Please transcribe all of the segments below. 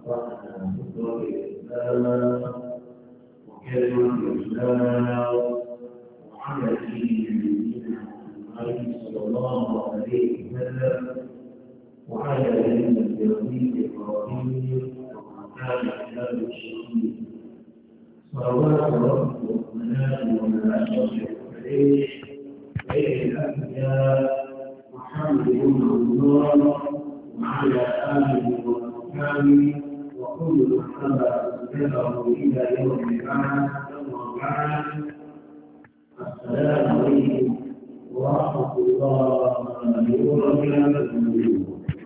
وأن الإسلام وكلمة الإسلام وعلى دين محمد صلى الله عليه وسلم وعلى علم التوحيد إبراهيم وما كان إلا الشهيد صلوات رب الرحمن والملائكة عليه غير الأنبياء محمد بن الله وعلى آله وأصحابه وكل من تبعه إلى يوم البعث أما بعد السلام عليكم ورحمة الله وبركاته.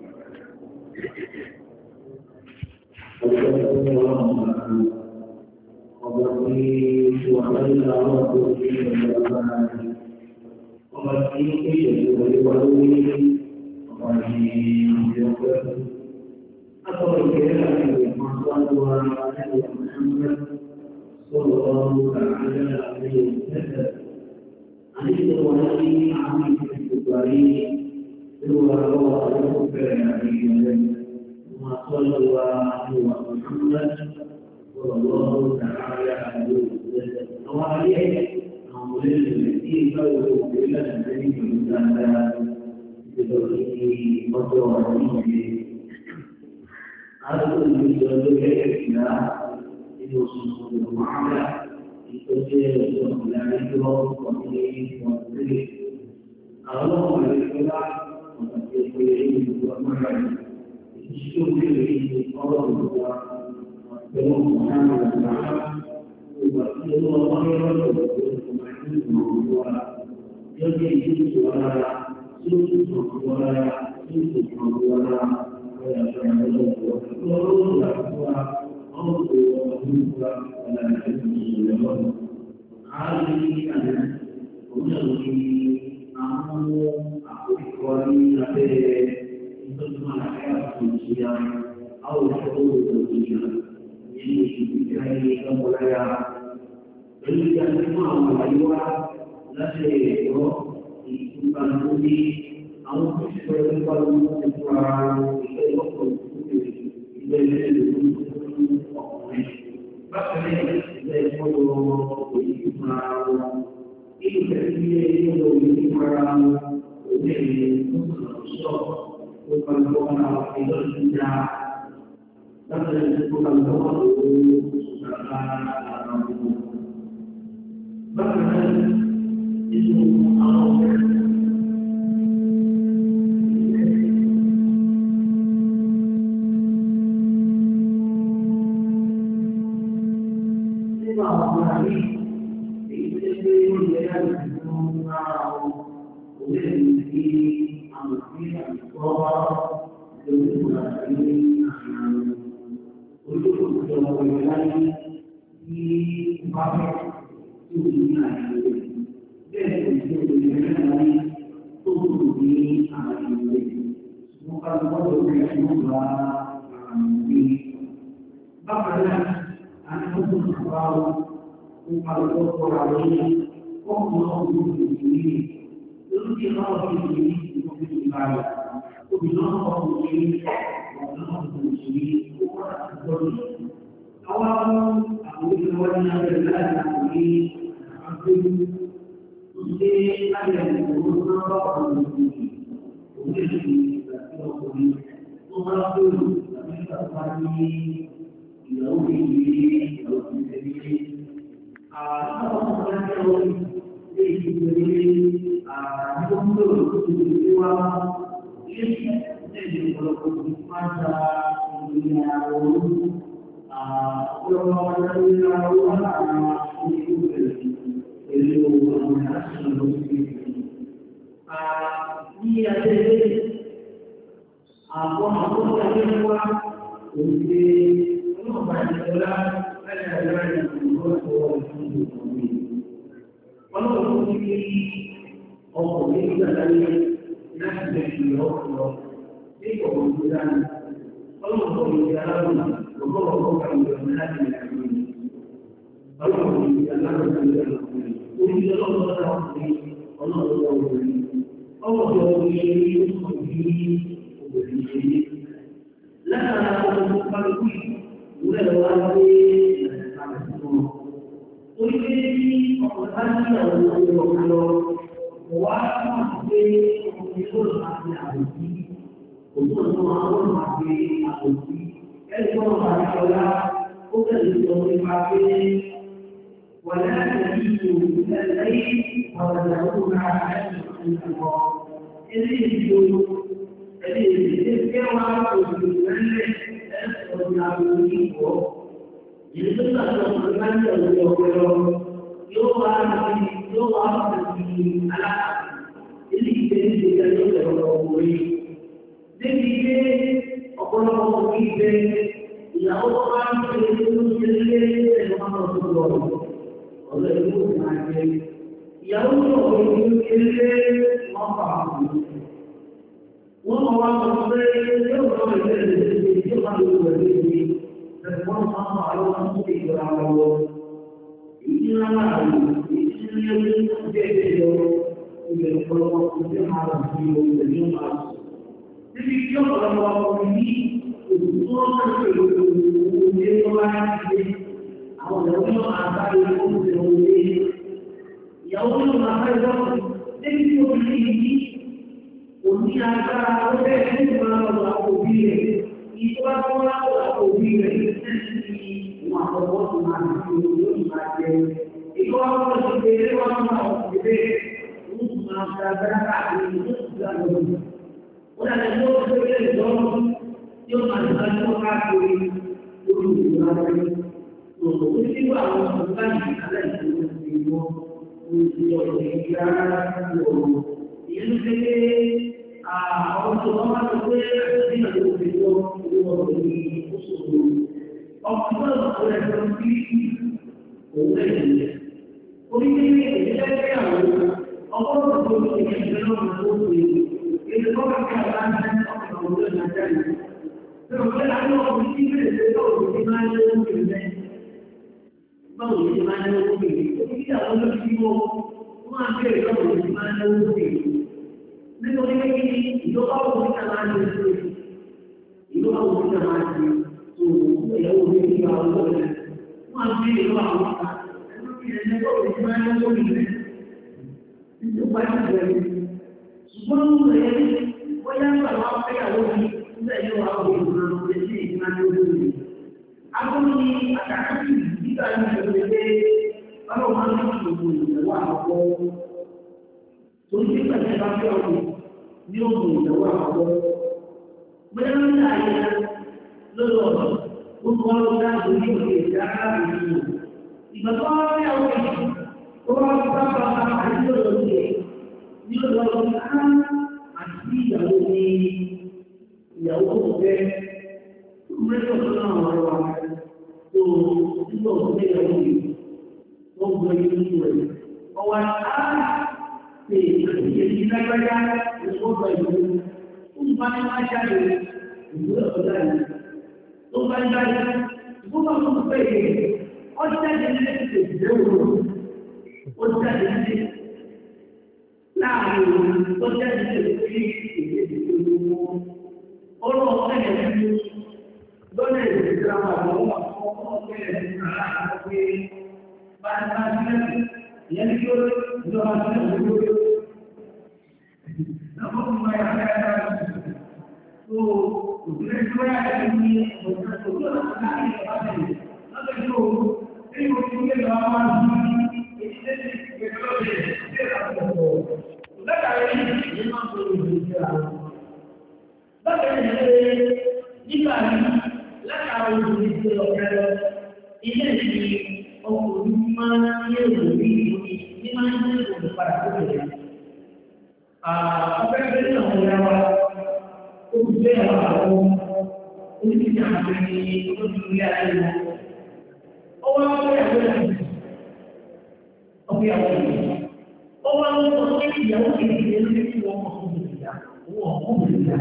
وبركاته وخير ربه بالأمان وبركاته ولولي وبركاته أطول كلام محمد صلى الله عليه وسلم عن الوالي عن الكباري هو الله عليه وما صلى الله عليه محمد صلى الله تعالى عليه وسلم وعليه أمر التي قالوا بلا نبي الله بتوحيد وتوحيد هذا المثال الإسلام يوصف المعاملة يتجه إلى وقيل وقيل الله الإسلام وتجه ومعين يشكر به الله ويوم محمد تعالى ويقول الله يجي ولا سوء ولا سوء ولا لا ní àwọn ọ̀rọ̀ lọ, wà á máa gbé ìṣòro àti àwòjí. Òun náà àwọn máa gbé àwòjí. Ẹni tó máa ń ṣọlá, ó kẹ́lẹ́ sọ nípa pé wà láti rí ìṣòro lẹ́yìn ọ̀rọ̀ ìyàwó náà láti ìṣòro. Ẹni ìṣòro, ẹni ìṣòro tí wọ́n á kó ìṣòro lẹ́lẹ̀ ẹ̀sọ́ ní àwòjí ìwọ̀. Ìdí tó bá tó ọmọ ìgbà ní ọ̀rọ̀ ọ̀pẹ̀lọ yóò wá sí aláàbò. Ilé ìgbésí ìgbésí yóò lẹ̀rọ ọ̀pọ̀lọpọ̀. Débi pé ọ̀pọ̀lọpọ̀ òkú ìgbẹ́ ìyàwó tó bá ń ṣe olóṣèlú ẹ̀rọ máa ń lọ lọ. Ọ̀rọ̀ ìlú kò máa jẹ. Ìyàwó tó ọ̀pọ̀ ìlú kéré wọ́n fà á kù. Wọ́n mọ̀ wá sọ pé yóò lọ ìgbésí yóò máa lọ ìgbésí. Ẹ̀fọ́n máa ń wà lọ́wọ́ fún ìgbà lọ́wọ́. Ìdílé náà lò ìdílé ní bẹ́ẹ̀ lọ ìgbẹ́ ọ̀pọ̀lọpọ̀ ìgbẹ́ máa lọ sí ìgbẹ́ ní máa lọ. Níbi tí ọ̀pọ̀lọpọ̀ ọkùnrin ní òṣùwọ̀n náà ń pè lóko òye tó bá ń ṣe àwọn ìyàwó náà máa bá ilé tó ń ṣe òye. Ìyàwó náà máa bá ilé ọ̀pọ̀ níbi tí obìnrin yìí òní agbára ó bẹ́ẹ̀ ní ìgbà lọ́wọ́ àwọn òbí rẹ̀. Ìjọba tó wá lọ́wọ́ àwọn òbí rẹ̀ wọn àkọ́kọ́ tó máa ń fi owó máa jẹ. Ìjọba tó ti gbé ilé wọn máa ń fi bẹ́ẹ̀ wọ́n tún máa ń gba abẹ́rẹ́ káàkiri wọ́n tún gba lọ́wọ́. Wọ́n dàbí tó ń gbé ilé ìjọba tí ó máa ń gba tó káàkiri lórí ìjọba rẹ̀. Òṣèlú tó ti wá àwọn ọ̀gá yìí alẹ́ ìjọba ti wọ́n ti ọ̀rọ̀ ìgbà lọ́wọ́. Ìyẹn ló ṣe pé àwọn tó wọ́n máa ń gbé nínú ìjọba owó ọ̀rọ̀ yìí ó ṣòro. Ọkùnrin náà lọ ẹ̀sọ́ sí òun ẹ̀yẹ. Oríṣiríṣi ìdílé pé àwọn ọgọ́rùn-ún tó ń ṣe ìṣẹ́ náà tó ń ṣe èdè kọ́kọ́ kí a bá ń ṣe ọkùnrin ọ̀dọ́ ìdájá yìí. Ṣé o fẹ́ láti ọkùnrin tí ìbéèrè pé báwo ni ti máa ń lé oúnjẹ rẹ̀? Báwo ni ti máa ń lé oúnjẹ rẹ̀? Orí àwọn olóṣèlú wọn máa ń béèrè báwo ni ti máa ń lé oúnjẹ rẹ̀? Nítorí pé kí ìjọba òun ti máa ń lé oúnjẹ rẹ̀? Ìjọba òun ti máa ń lé ìyàwó mi ti wà lọ́wọ́ rẹ̀. Wọ́n á gbé ìlú àwọn ọ̀gá. Ẹ̀rọ ìrẹ̀lẹ̀ tó lè máa ń lọ́wọ́ rẹ̀. Nítorí wáyé bẹ̀rẹ̀. Ṣùgbọ́n ó rẹ̀ bóyá àwọn afẹ́yàwó mi nígbà yóò wá òwe ìgbà lóde sí ìgbà lóde rẹ̀. Agbóhùn ní àtàkùn nígbà yóò ṣe pé báwo máa ń fi òògùn ìyàwó àkọ́kọ́. Torí nígbà tí a bá fẹ́ ọ̀gbìn ní òògùn ìyàwó àkọ́kọ́. Bóyá ń dá ayé lọ́dọ̀ gbogbo ọlọ́dún láti ní òkè ìdára ìlú. Ìgbà tó wá rí àwọn èèyàn tó wá sábà àìsí òkè ní ọ̀dọ̀ ọ̀dọ̀ àti ìyàwó ní ìyàwó tó fẹ́. Mẹ́tọ̀ tó náà wọ́n wá tó nígbà tó fẹ́ ìyàwó yìí wọ́n gbọ́ inú rẹ̀. Ọwọ́ ṣe ìyẹ̀dí lágbájá ìwọ́gbà ìlú. Ó ń bá ní máa jáde ìlú ọ̀dọ́ yìí. Tó bá ń jáde, ìfúnpá tó ń pè é, ó jáde nílé ìṣèjìdẹ́ òru, ó jáde nílé láàrin òru, ó jáde nílé ìṣèjìdẹ́ òru. Ó lọ ọ̀pẹ̀lẹ̀ nínú lọ́nà ìṣèjìdẹ́ àwọn àwọn ọmọ ọ̀pẹ̀lẹ̀ nínú aláàbò pé bá ń bá sílẹ̀, ìyẹn ní kí ó lọ́wọ́ sílẹ̀ lórí. Àwọn ọmọ ẹ̀ka ẹ̀ka tó òṣèré tó yá ẹni ní ọ̀sán tó tó láti láti ìpàdé lọ́dọ̀ tó ní oṣù tó lè máa máa ń bí ìṣẹ́ ti gbẹ̀rẹ̀ lọ́dẹ̀ sí ìrànlọ́wọ́. Lẹ́kàrẹ́ yìí máa ń tó ìlú ìjọ àwọn. Bákan náà ṣe nígbà yìí látàrí ìlú ìjọ ọ̀gá lọ, ilé ìlú ọkùnrin máa ń yé òbí ní máa ń yé òbí padà tó bẹ̀rẹ̀. Ọ̀pẹ́ bẹ́ẹ̀ náà wọ́n yá wa. Olùgbé àwọn oníṣẹ́ àwọn ẹni olùgbé ayé wọn. Ọwọ́ ọ̀pẹ́ àwọn ẹni ọ̀pẹ́ àwọn ẹni. Ọwọ́ àwọn ọ̀pẹ́ ìyàwó kìí ṣe ní kí wọ́n mọ̀ fún ìyá. Owó ọ̀pọ̀ ìyá.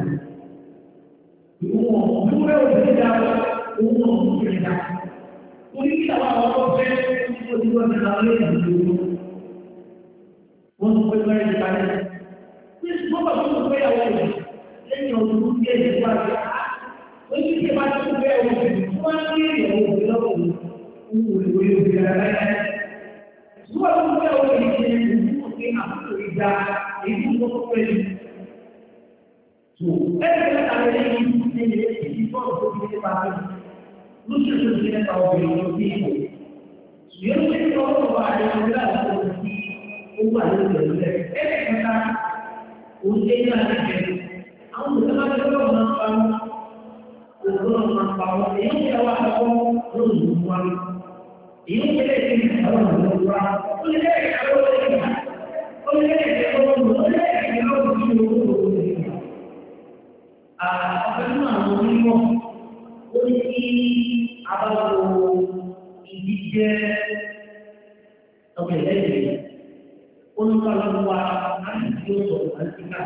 Ìwọ̀n ọ̀pẹ́ òṣèlú owó ọ̀pẹ́ ìyá. Orí kí àwọn ọ̀pẹ́ ojú ọ̀pẹ́ àwọn ẹni wọ́n tó pẹ́ lọ́rẹ́ ìbálẹ̀. Ní ṣùgbọ́n bàbá tó pẹ́ àwọn ẹni. Lẹ́yìn ọdún tí ẹ̀jẹ̀ wá sí á, ó ní kí ẹ bá tó bẹ́ẹ̀ wọ̀ tó wá ní ìyàwó òbí lọ́wọ́ òun òwe òbí ara rẹ̀. Dua orang orang ini mungkin aku tidak itu mungkin. So, kita tahu ini itu untuk kita tahu. Lucu kita tahu ini. Dia mesti tahu bahwa ada yang berlaku di umat ini. Kita ujian lagi. Aku benar benar nampak ini adalah aku rumah. Ini jadi orang orang. Oleh apa nama ini? Oleh abang ini okey jadi untuk kalau buat itu antika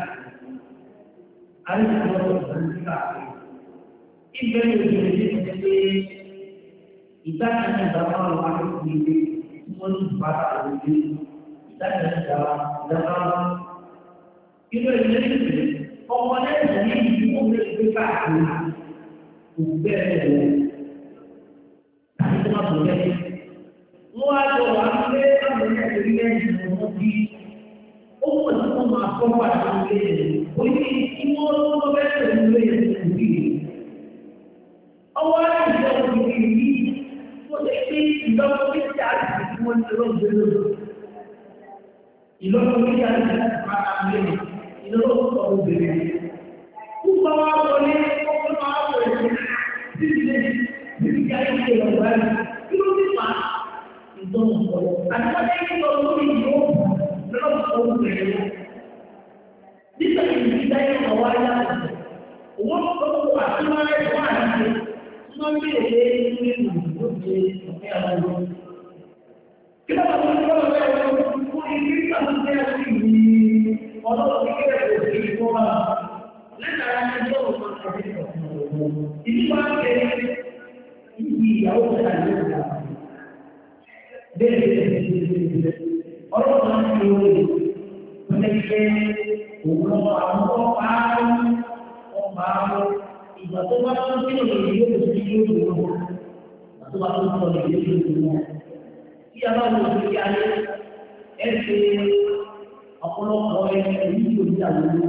ini jadi kita hanya dalam waktu ini semua bahasa ini kita hanya dalam itu jadi komponen ini juga kita bukan tapi cuma boleh luar orang kita boleh jadi mesti untuk masuk pada ini semua boleh jadi awal kita begini tidak boleh cari semua terus Ilo boleh cari macam ini. Ilo tahu beri. Usaha boleh, usaha boleh. Jadi cari yang baik. Ilo bisa. Itu ada yang kalau itu terus tahu beri. Jika kita yang awalnya, uang kalau asal ada. Semua ini kita kalau kita ini kalau kita di sekolah lain itu ini pakai ini jauh dari orang itu menjadi orang Ibadah waktu itu video waktu itu siapa yang ọ̀pọ̀lọpọ̀ ẹni tí ò ní àwọn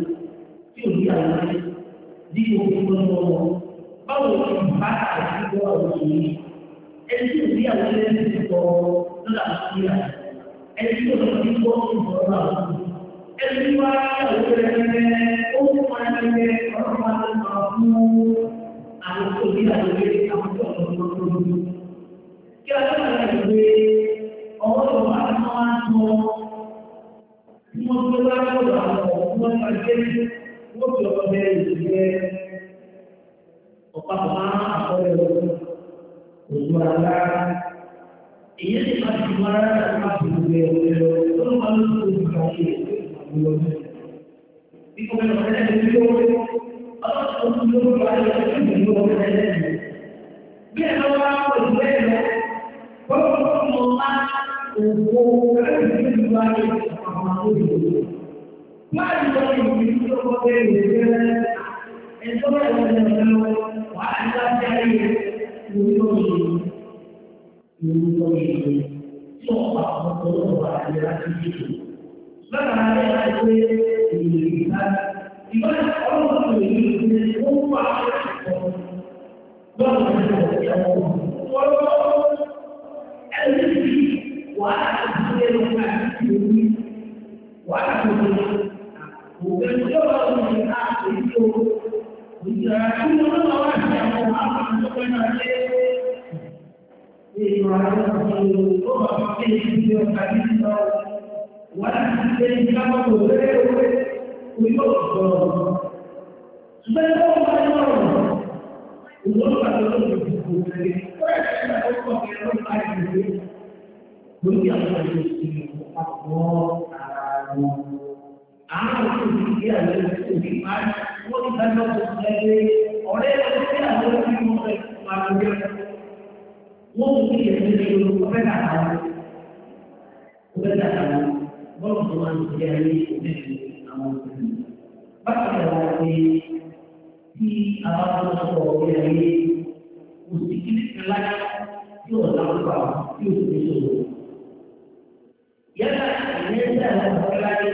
ní òfin lọ́wọ́ báwo ni bá àti ìgbọ́ ọ̀rọ̀ yìí ẹni tí ò ní àwọn ẹni tí kọ́ lọ́la àti ẹni tí ò ní kọ́ ìbọ̀rọ̀ àwọn ẹni tí wá ní àwọn ẹgbẹ́ ó ń pa ẹgbẹ́ ọ̀rọ̀ máa ń máa fún àwọn tó ní àwọn ẹgbẹ́ àwọn tó ọ̀rọ̀ lọ́wọ́ kí a tó máa ń gbé ọwọ́ tó máa ń sọ wọ́n tó wá lọ́dọ̀ àwọn ọmọ ẹgbẹ́ wọ́n tó lọ bẹ ìṣẹ́ ọ̀pápọ̀ máa àkọọ́lẹ̀ lọ́wọ́ òṣù àgbà èyí sì máa ti máa rárá láti máa fi gbé ọ̀rẹ́ lọ tó ló máa ń tó ìgbà ṣe ìgbàgbọ́ bí kò bẹ́ẹ̀ lọ́wọ́ ẹgbẹ́ tó ọlọ́pàá tó ló wà lọ́wọ́ ìgbìmọ̀ ọ̀rẹ́ ẹgbẹ́ bí ẹ̀ lọ́wọ́ àwọn ìgbẹ́ lọ bọ́lá mọ́ máa òwò ẹgbẹ́ ìgbà ṣe máa ń lọ ìwé tí ó kọ́ bẹ́ẹ̀ lè fẹ́ ẹjọ́ ẹ̀rọ wà á ní láti ayé ìwúlò ìwé tí ó pa ọ̀pọ̀ lọ́wọ́ àti láti ṣètò. Bákan náà yẹ láti pé ìwé ìgbà ìgbà ọlọ́run tó yẹ ìwé ó ń wà lọ́wọ́ lọ́wọ́ wọ́n ẹni tí wà á ti ṣe lọ́wọ́ àti ìwé wà á ti ṣe bukan coba melihat itu bicara cuma orang yang mau apa sebenarnya ini orang itu pakai video tadi itu orang yang kamu boleh untuk sebenarnya orang untuk kalau itu kita pakai orang itu yang harus dia adalah sifat wong dano sebagai orang yang tidak boleh manusia wong dia menjadi kebenaran wong tuan jadi amal bahkan lagi di awal sekolah ini mesti kita kelak jual apa jual itu Ya ini adalah lagi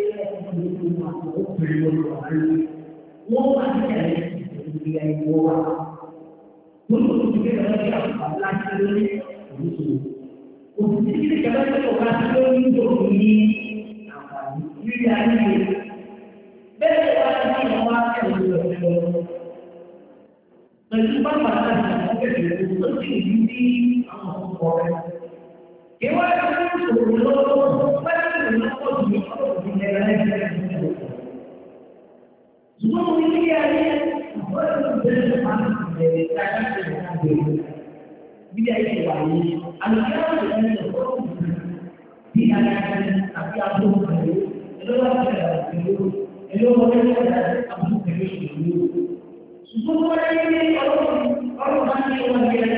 mau masih ada dia yang buat untuk kita apa lagi ini untuk kita kalau orang itu ini apa ini ada beda orang itu Tempat mana kita itu penting Allah SWT. Kewa itu sebelum pada menolak di negara kita. Semua ini ada berbagai dari cara dia itu lagi. Alkitab itu dia tapi aku itu aku semua ini orang mati orang dia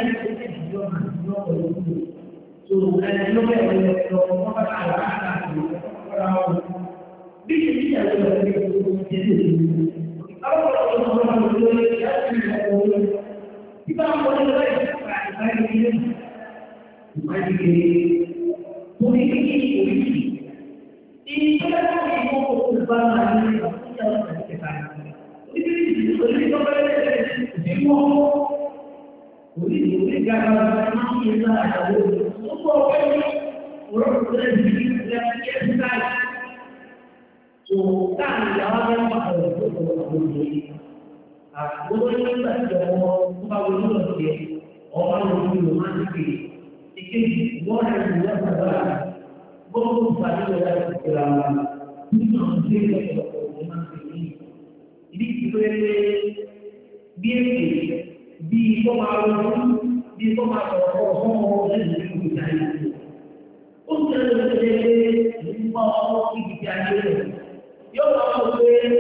so dan lo que lo para cara orang bisa kalau orang kita boleh politik ini kalau mau berbangun Jadi itu di pemahaman dan budaya. Untuk menjadi lima budaya, yang awal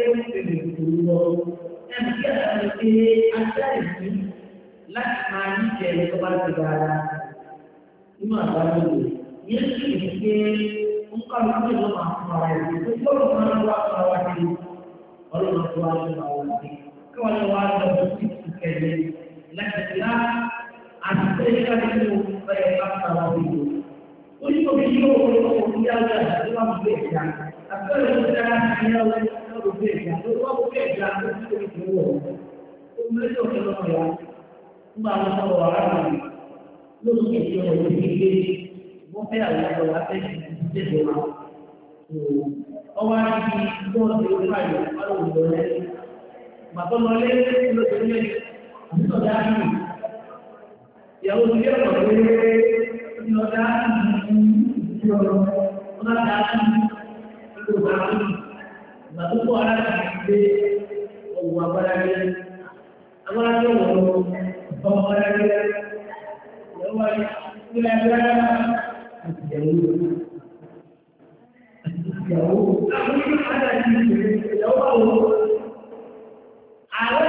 dan dia ada ini lakmani jadi kepada negara. Lima tahun ini ungkap itu masalah itu kalau masalah itu kalau masalah itu kalau ada sekali lakna ada itu kayak apa itu untuk dia ada dalam bekerja atau dalam dia bekerja itu mereka kalau ya malah orang lu itu mau ada apa itu orang di luar negeri kalau boleh maka boleh lu dunia itu dah ya udah boleh itu dah orang dah itu dah lalu orang di luar negeri orang itu orang jauh, tapi ada di jauh. Awal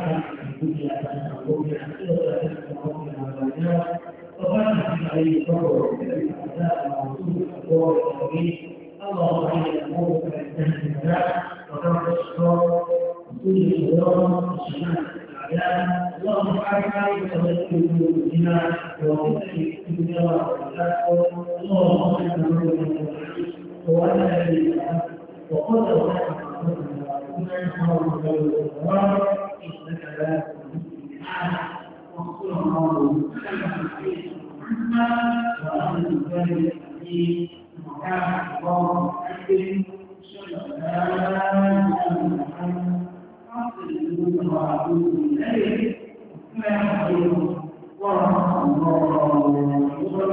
اللهم إنا نعوذ بك من جهل البلاء وترك الشرور وكل الشرور وشماتة الأعداء اللهم اجعل عليك وتذكر بنا وفتن في الدنيا والآخرة اللهم إنا نعوذ بك من الحديث وأنا الذي وقدر لك إنك لا واغفر الله وأنت الكامل الحكيم وكان الله أكبر سلام وأتوب إليه السلام عليكم ورحمة الله وبركاته.